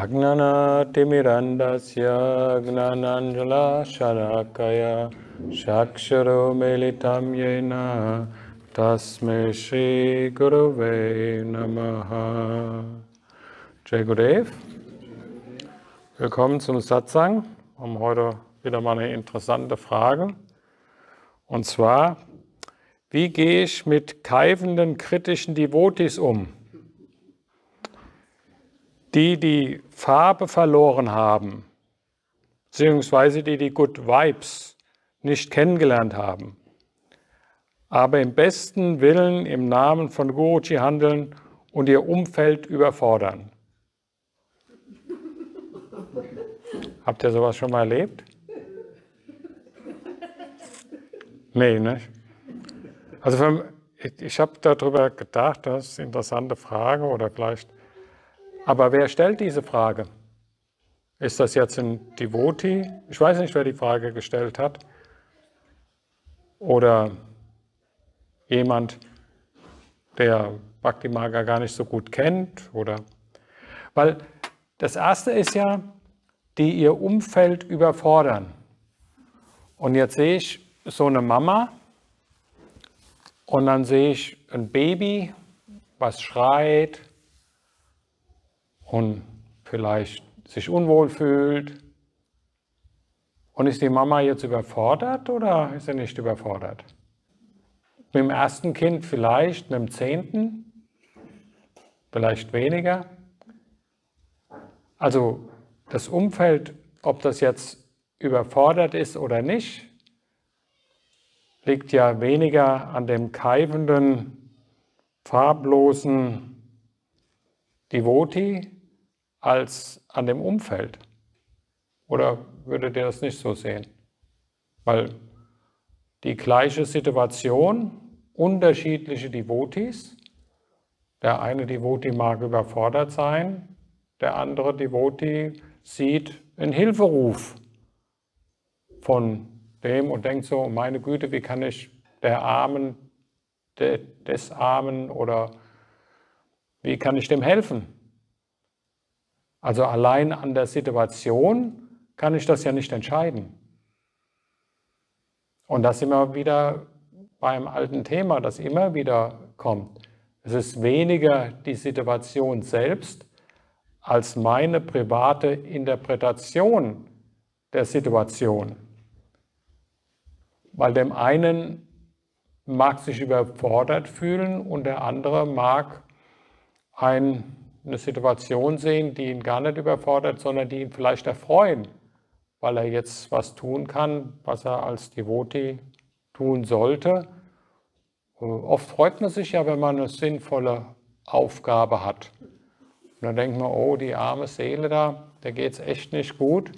Agnanatimirandasya gnananjala sharakaya Shaksharo militam yena Tasme Shri Guruve Namaha. Jai Gurudev. Willkommen zum Satsang. Wir haben heute wieder mal eine interessante Frage. Und zwar, wie gehe ich mit keifenden, kritischen Devotis um, die die Farbe verloren haben, beziehungsweise die die Good Vibes nicht kennengelernt haben, aber im besten Willen im Namen von Guruji handeln und ihr Umfeld überfordern. Habt ihr sowas schon mal erlebt? Nee, ne? Also ich habe darüber gedacht, das ist eine interessante Frage oder vielleicht. Aber wer stellt diese Frage? Ist das jetzt ein Devotee? Ich weiß nicht, wer die Frage gestellt hat. Oder jemand, der Bhakti Marga gar nicht so gut kennt. Weil das Erste ist ja, die ihr Umfeld überfordern. Und jetzt sehe ich so eine Mama und dann sehe ich ein Baby, was schreit und vielleicht sich unwohl fühlt. Und ist die Mama jetzt überfordert oder ist sie nicht überfordert? Mit dem ersten Kind vielleicht, mit dem 10., vielleicht weniger. Also das Umfeld, ob das jetzt überfordert ist oder nicht, liegt ja weniger an dem keifenden, farblosen Devotee als an dem Umfeld. Oder würdet ihr das nicht so sehen? Weil die gleiche Situation, unterschiedliche Devotees, der eine Devotee mag überfordert sein, der andere Devotee sieht einen Hilferuf von dem und denkt so, meine Güte, wie kann ich der Armen, des Armen oder wie kann ich dem helfen? Also allein an der Situation kann ich das ja nicht entscheiden. Und das sind wir wieder beim alten Thema, das immer wieder kommt. Es ist weniger die Situation selbst als meine private Interpretation der Situation. Weil dem einen mag sich überfordert fühlen und der andere mag eine Situation sehen, die ihn gar nicht überfordert, sondern die ihn vielleicht erfreuen, weil er jetzt was tun kann, was er als Devotee tun sollte. Oft freut man sich ja, wenn man eine sinnvolle Aufgabe hat. Und dann denkt man, oh, die arme Seele da, der geht es echt nicht gut.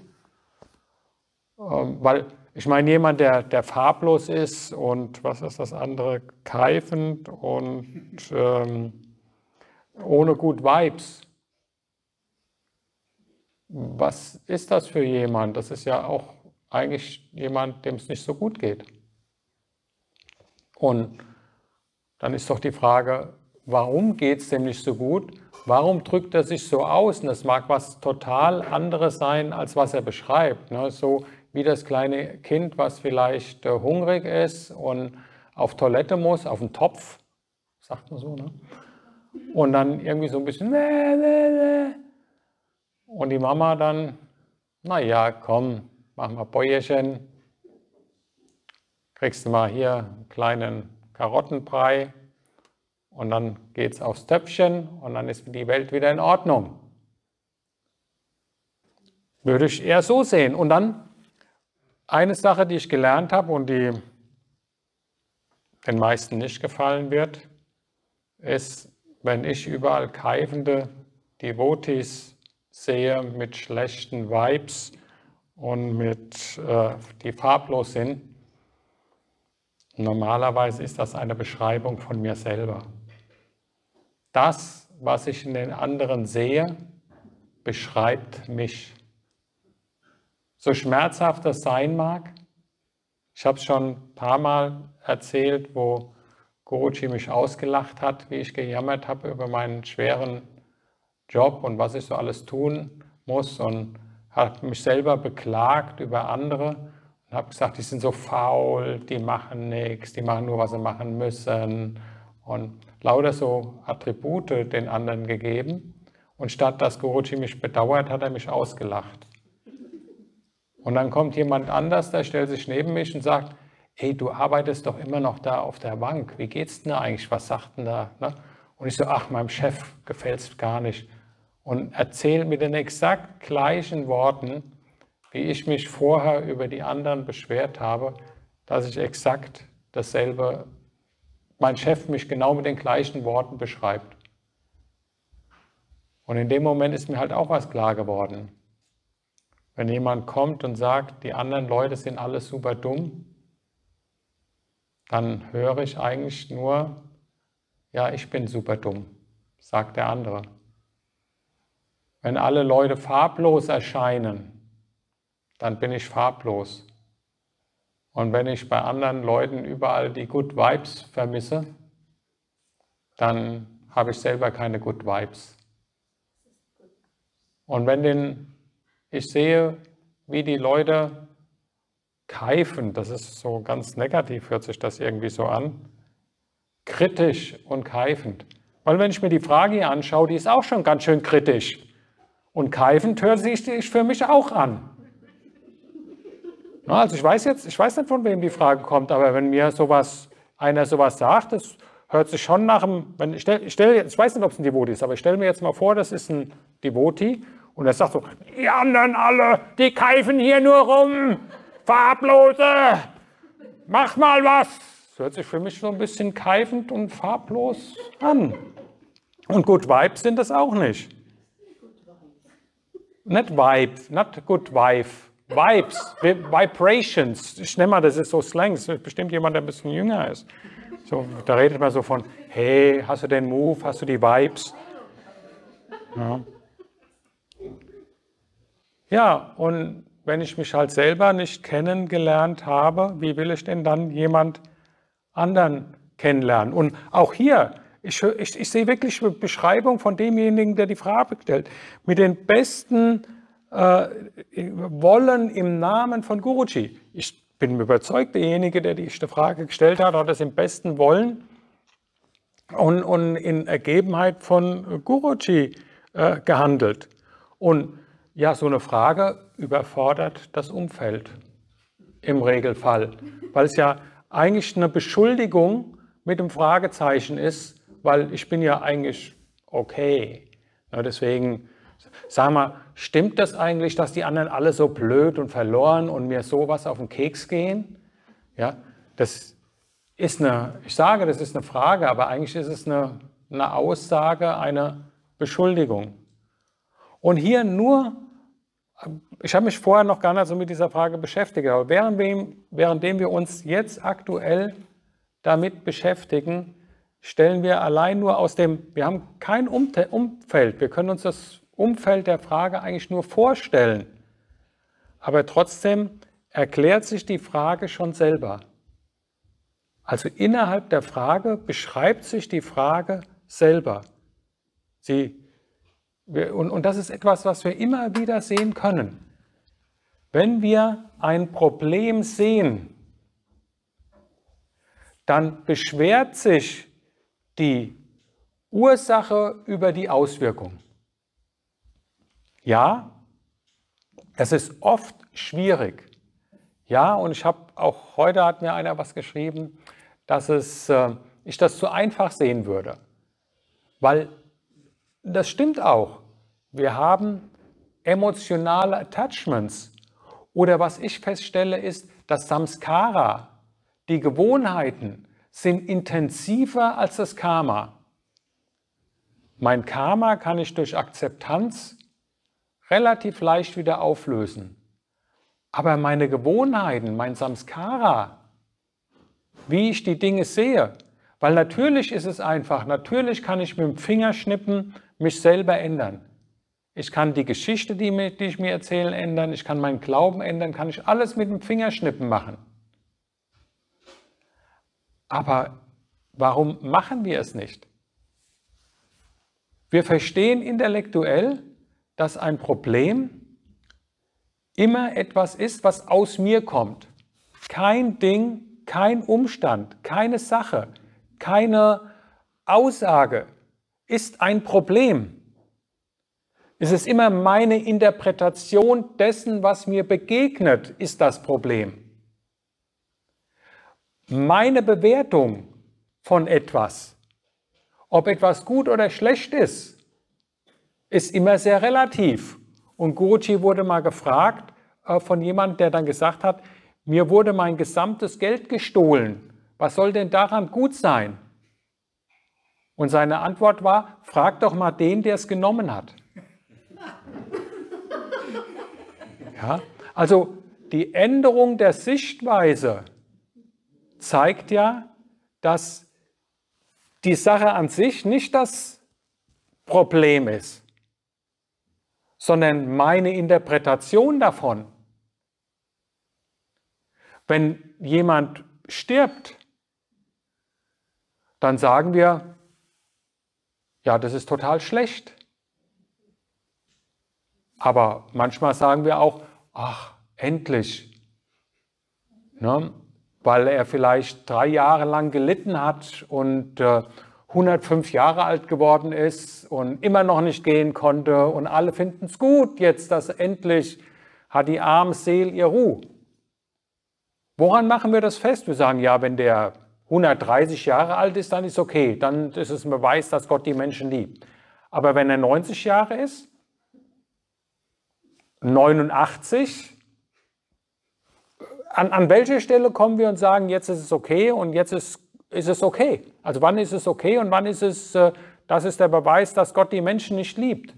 Weil, ich meine, jemand, der farblos ist und, was ist das andere, keifend und ohne Good Vibes. Was ist das für jemand? Das ist ja auch eigentlich jemand, dem es nicht so gut geht. Und dann ist doch die Frage, warum geht es dem nicht so gut? Warum drückt er sich so aus? Und das mag was total anderes sein, als was er beschreibt. Ne? So wie das kleine Kind, was vielleicht hungrig ist und auf Toilette muss, auf den Topf, sagt man so, ne? Und dann irgendwie so ein bisschen und die Mama dann, naja, komm, mach mal Bäuerchen, kriegst du mal hier einen kleinen Karottenbrei und dann geht's aufs Töpfchen und dann ist die Welt wieder in Ordnung. Würde ich eher so sehen. Und dann eine Sache, die ich gelernt habe und die den meisten nicht gefallen wird, ist, wenn ich überall keifende Devotees sehe mit schlechten Vibes und die farblos sind. Normalerweise ist das eine Beschreibung von mir selber. Das, was ich in den anderen sehe, beschreibt mich. So schmerzhaft das sein mag, ich habe es schon ein paar Mal erzählt, wo Guruji mich ausgelacht hat, wie ich gejammert habe über meinen schweren Job und was ich so alles tun muss und habe mich selber beklagt über andere und habe gesagt, die sind so faul, die machen nichts, die machen nur, was sie machen müssen und lauter so Attribute den anderen gegeben. Und statt dass Guruji mich bedauert, hat er mich ausgelacht. Und dann kommt jemand anders, der stellt sich neben mich und sagt, hey, du arbeitest doch immer noch da auf der Bank, wie geht's denn da eigentlich, was sagt denn da? Ne? Und ich so, ach, meinem Chef gefällt's gar nicht. Und erzähle mit den exakt gleichen Worten, wie ich mich vorher über die anderen beschwert habe, dass ich exakt dasselbe, mein Chef mich genau mit den gleichen Worten beschreibt. Und in dem Moment ist mir halt auch was klar geworden. Wenn jemand kommt und sagt, die anderen Leute sind alle super dumm, dann höre ich eigentlich nur, ja, ich bin super dumm, sagt der andere. Wenn alle Leute farblos erscheinen, dann bin ich farblos. Und wenn ich bei anderen Leuten überall die Good Vibes vermisse, dann habe ich selber keine Good Vibes. Und wenn ich sehe, wie die Leute keifen, das ist so ganz negativ, hört sich das irgendwie so an, kritisch und keifend. Weil wenn ich mir die Frage hier anschaue, die ist auch schon ganz schön kritisch. Und keifend hört sich für mich auch an. Also ich weiß nicht, von wem die Frage kommt, aber wenn mir einer sowas sagt, das hört sich schon nach einem, ich weiß nicht, ob es ein Devoti ist, aber ich stelle mir jetzt mal vor, das ist ein Devoti und er sagt so, die anderen alle, die keifen hier nur rum, farblose, mach mal was. Das hört sich für mich so ein bisschen keifend und farblos an. Und Good Vibes sind das auch nicht. Nicht Vibe, not Good Vibe. Vibes, Vibrations. Ich nenne mal, das ist so Slang. Das ist bestimmt jemand, der ein bisschen jünger ist. So, da redet man so von, hey, hast du den Move, hast du die Vibes? Ja, und wenn ich mich halt selber nicht kennengelernt habe, wie will ich denn dann jemand anderen kennenlernen? Und auch hier, ich sehe wirklich eine Beschreibung von demjenigen, der die Frage stellt, mit den besten Wollen im Namen von Guruji. Ich bin überzeugt, derjenige, der die Frage gestellt hat, hat das im besten Wollen und in Ergebenheit von Guruji gehandelt. Und ja, so eine Frage überfordert das Umfeld im Regelfall, weil es ja eigentlich eine Beschuldigung mit dem Fragezeichen ist, weil ich bin ja eigentlich okay. Ja, deswegen, sag mal, stimmt das eigentlich, dass die anderen alle so blöd und verloren und mir sowas auf den Keks gehen? Ja, das ist ich sage, das ist eine Frage, aber eigentlich ist es eine Aussage, eine Beschuldigung. Und hier nur, ich habe mich vorher noch gar nicht so mit dieser Frage beschäftigt, aber währenddem wir uns jetzt aktuell damit beschäftigen, stellen wir allein nur wir haben kein Umfeld, wir können uns das Umfeld der Frage eigentlich nur vorstellen. Aber trotzdem erklärt sich die Frage schon selber. Also innerhalb der Frage beschreibt sich die Frage selber. Und das ist etwas, was wir immer wieder sehen können. Wenn wir ein Problem sehen, dann beschwert sich die Ursache über die Auswirkung. Ja, es ist oft schwierig. Ja, und heute hat mir einer was geschrieben, dass ich das zu einfach sehen würde. Weil das stimmt auch. Wir haben emotionale Attachments. Oder was ich feststelle, ist, dass Samskara, die Gewohnheiten, sind intensiver als das Karma. Mein Karma kann ich durch Akzeptanz relativ leicht wieder auflösen. Aber meine Gewohnheiten, mein Samskara, wie ich die Dinge sehe, weil natürlich ist es einfach, natürlich kann ich mit dem Fingerschnippen mich selber ändern. Ich kann die Geschichte, die ich mir erzähle, ändern, ich kann meinen Glauben ändern, kann ich alles mit dem Fingerschnippen machen. Aber warum machen wir es nicht? Wir verstehen intellektuell, dass ein Problem immer etwas ist, was aus mir kommt. Kein Ding, kein Umstand, keine Sache, keine Aussage ist ein Problem. Es ist immer meine Interpretation dessen, was mir begegnet, ist das Problem. Meine Bewertung von etwas, ob etwas gut oder schlecht ist immer sehr relativ. Und Guruji wurde mal gefragt von jemandem, der dann gesagt hat, mir wurde mein gesamtes Geld gestohlen. Was soll denn daran gut sein? Und seine Antwort war, frag doch mal den, der es genommen hat. Ja, also die Änderung der Sichtweise zeigt ja, dass die Sache an sich nicht das Problem ist, sondern meine Interpretation davon. Wenn jemand stirbt, dann sagen wir, ja, das ist total schlecht. Aber manchmal sagen wir auch, ach, endlich. Ne? Weil er vielleicht 3 Jahre lang gelitten hat und 105 Jahre alt geworden ist und immer noch nicht gehen konnte und alle finden es gut jetzt, dass endlich hat die arme Seele ihr Ruhe. Woran machen wir das fest? Wir sagen, ja, wenn der 130 Jahre alt ist, dann ist okay, dann ist es ein Beweis, dass Gott die Menschen liebt. Aber wenn er 90 Jahre ist, 89, an welcher Stelle kommen wir und sagen, jetzt ist es okay und jetzt ist es okay? Also wann ist es okay und wann ist es, das ist der Beweis, dass Gott die Menschen nicht liebt?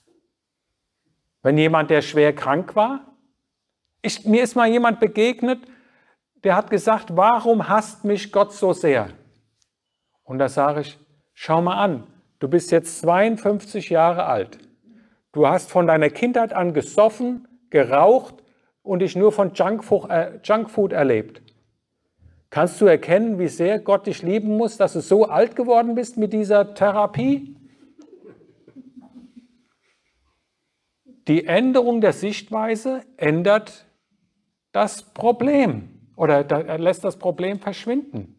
Wenn jemand, der schwer krank war, mir ist mal jemand begegnet, der hat gesagt, warum hasst mich Gott so sehr? Und da sage ich, schau mal an, du bist jetzt 52 Jahre alt. Du hast von deiner Kindheit an gesoffen, geraucht und dich nur von Junkfood erlebt. Kannst du erkennen, wie sehr Gott dich lieben muss, dass du so alt geworden bist mit dieser Therapie? Die Änderung der Sichtweise ändert das Problem oder lässt das Problem verschwinden.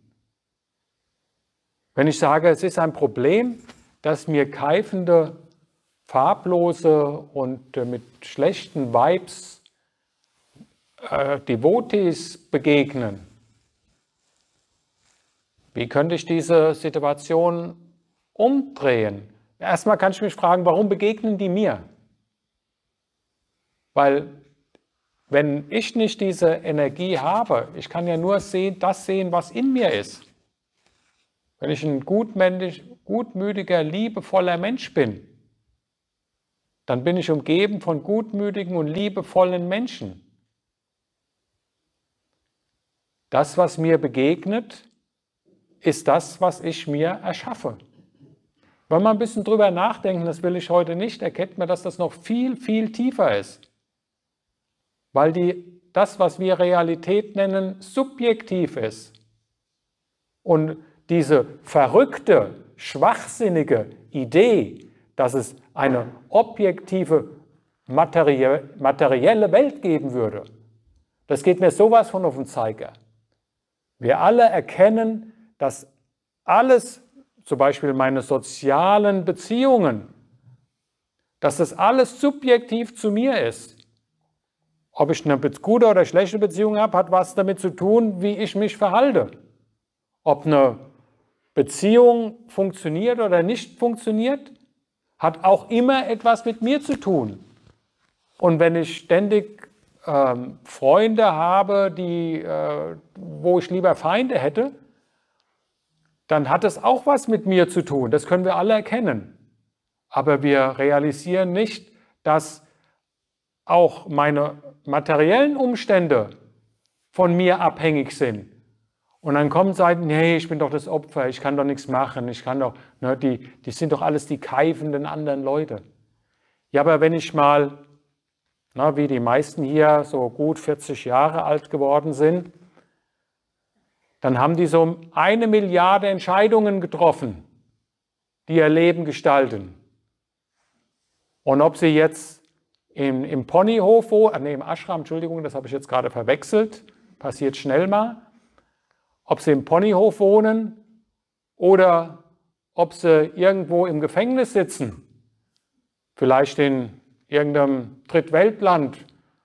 Wenn ich sage, es ist ein Problem, dass mir keifende, farblose und mit schlechten Vibes Devotees begegnen, wie könnte ich diese Situation umdrehen? Erstmal kann ich mich fragen, warum begegnen die mir? Weil wenn ich nicht diese Energie habe, ich kann ja nur das sehen, was in mir ist. Wenn ich ein gutmütiger, liebevoller Mensch bin, dann bin ich umgeben von gutmütigen und liebevollen Menschen. Das, was mir begegnet, ist das, was ich mir erschaffe. Wenn wir ein bisschen drüber nachdenken, das will ich heute nicht, erkennt man, dass das noch viel, viel tiefer ist. Weil das, was wir Realität nennen, subjektiv ist. Und diese verrückte, schwachsinnige Idee, dass es eine objektive, materielle Welt geben würde, das geht mir sowas von auf den Zeiger. Wir alle erkennen, dass alles, zum Beispiel meine sozialen Beziehungen, dass das alles subjektiv zu mir ist. Ob ich eine gute oder schlechte Beziehung habe, hat was damit zu tun, wie ich mich verhalte. Ob eine Beziehung funktioniert oder nicht funktioniert, hat auch immer etwas mit mir zu tun. Und wenn ich ständig Freunde habe, wo ich lieber Feinde hätte, dann hat es auch was mit mir zu tun. Das können wir alle erkennen. Aber wir realisieren nicht, dass auch meine materiellen Umstände von mir abhängig sind. Und dann kommen Seiten, nee, ich bin doch das Opfer, ich kann doch nichts machen, ich kann doch, ne, die sind doch alles die keifenden anderen Leute. Ja, aber wenn ich mal, wie die meisten hier so gut 40 Jahre alt geworden sind, dann haben die so 1 Milliarde Entscheidungen getroffen, die ihr Leben gestalten. Und ob Sie jetzt im Ponyhof wohnen, im Ashram, Entschuldigung, das habe ich jetzt gerade verwechselt, passiert schnell mal, ob Sie im Ponyhof wohnen oder ob Sie irgendwo im Gefängnis sitzen, vielleicht in irgendeinem Drittweltland,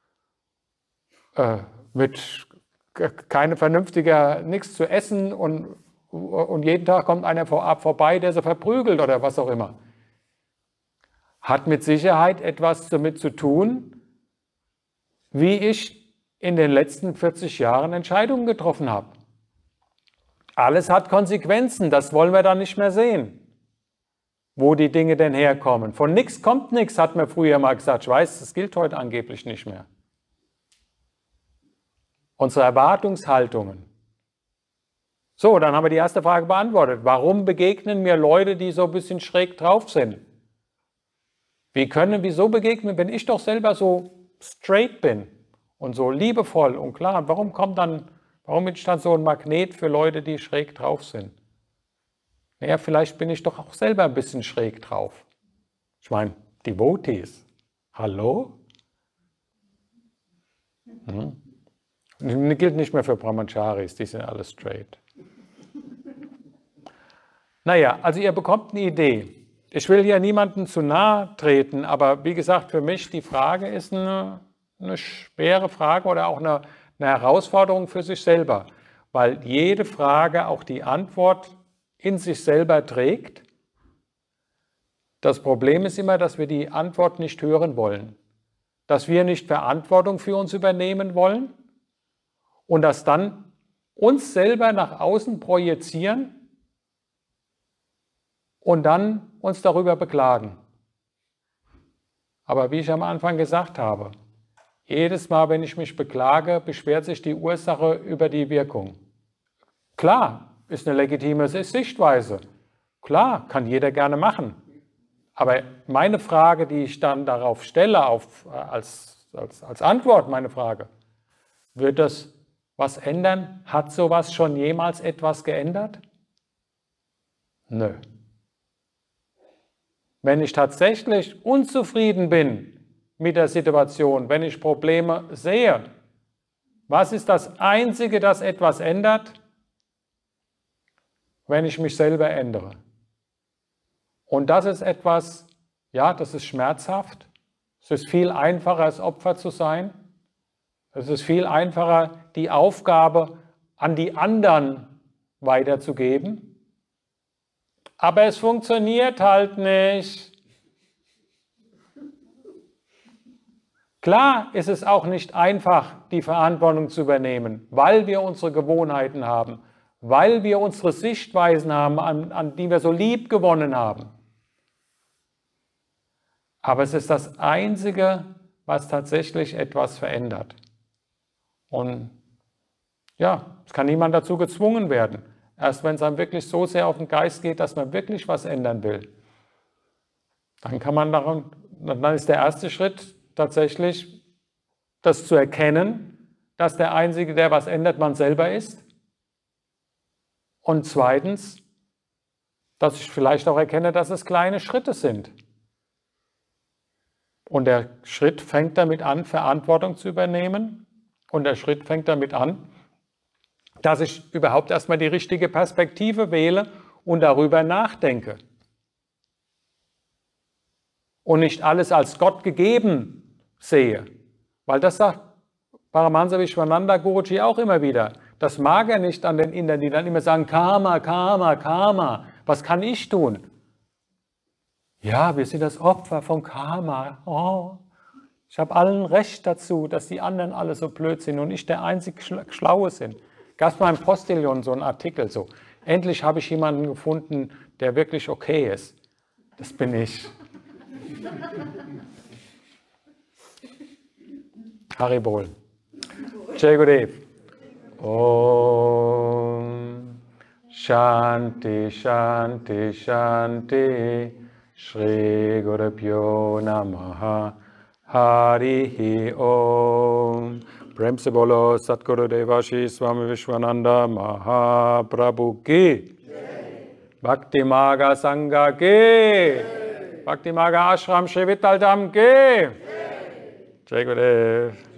mit keine vernünftiger, nichts zu essen und jeden Tag kommt einer vorbei, der sie verprügelt oder was auch immer. Hat mit Sicherheit etwas damit zu tun, wie ich in den letzten 40 Jahren Entscheidungen getroffen habe. Alles hat Konsequenzen, das wollen wir dann nicht mehr sehen, wo die Dinge denn herkommen. Von nichts kommt nichts, hat man früher mal gesagt. Ich weiß, das gilt heute angeblich nicht mehr. Unsere Erwartungshaltungen. So, dann haben wir die erste Frage beantwortet. Warum begegnen mir Leute, die so ein bisschen schräg drauf sind? Wieso begegnen, wenn ich doch selber so straight bin und so liebevoll und klar? Warum bin ich dann so ein Magnet für Leute, die schräg drauf sind? Naja, vielleicht bin ich doch auch selber ein bisschen schräg drauf. Ich meine, Devotees. Hallo? Das gilt nicht mehr für Brahmacharis, die sind alle straight. Naja, also ihr bekommt eine Idee. Ich will hier niemandem zu nahe treten, aber wie gesagt, für mich die Frage ist eine schwere Frage oder auch eine Herausforderung für sich selber, weil jede Frage auch die Antwort in sich selber trägt. Das Problem ist immer, dass wir die Antwort nicht hören wollen, dass wir nicht Verantwortung für uns übernehmen wollen und das dann uns selber nach außen projizieren und dann uns darüber beklagen. Aber wie ich am Anfang gesagt habe, jedes Mal, wenn ich mich beklage, beschwert sich die Ursache über die Wirkung. Klar, ist eine legitime Sichtweise. Klar, kann jeder gerne machen. Aber meine Frage, die ich dann darauf stelle, als Antwort meine Frage, wird das was ändern? Hat sowas schon jemals etwas geändert? Nö. Wenn ich tatsächlich unzufrieden bin mit der Situation, wenn ich Probleme sehe, was ist das Einzige, das etwas ändert? Wenn ich mich selber ändere. Und das ist etwas, ja, das ist schmerzhaft. Es ist viel einfacher, als Opfer zu sein. Es ist viel einfacher, die Aufgabe an die anderen weiterzugeben. Aber es funktioniert halt nicht. Klar ist es auch nicht einfach, die Verantwortung zu übernehmen, weil wir unsere Gewohnheiten haben, weil wir unsere Sichtweisen haben, an die wir so lieb gewonnen haben. Aber es ist das Einzige, was tatsächlich etwas verändert. Und ja, es kann niemand dazu gezwungen werden. Erst wenn es einem wirklich so sehr auf den Geist geht, dass man wirklich was ändern will, dann ist der erste Schritt tatsächlich, das zu erkennen, dass der Einzige, der was ändert, man selber ist. Und zweitens, dass ich vielleicht auch erkenne, dass es kleine Schritte sind. Und der Schritt fängt damit an, Verantwortung zu übernehmen. Und der Schritt fängt damit an, dass ich überhaupt erstmal die richtige Perspektive wähle und darüber nachdenke. Und nicht alles als Gott gegeben sehe. Weil das sagt Paramahansa Vishwananda Guruji auch immer wieder. Das mag er nicht an den Indern, die dann immer sagen, Karma, Karma, Karma. Was kann ich tun? Ja, wir sind das Opfer von Karma. Oh, ich habe allen Recht dazu, dass die anderen alle so blöd sind und ich der einzig Schlaue bin. Gab es mal im Postillon so einen Artikel so. Endlich habe ich jemanden gefunden, der wirklich okay ist. Das bin ich. Haribol. Jai Gurudev. Om Shanti Shanti Shanti Shri Gurubhyo Namaha Harihi Om. Prem se bolo Satguru Devashi Swami Vishwananda Mahaprabhu ki Bhakti Maga Sangha ki Bhakti Marga Ashram Shri Vittal Dham ki Jai Gurudev.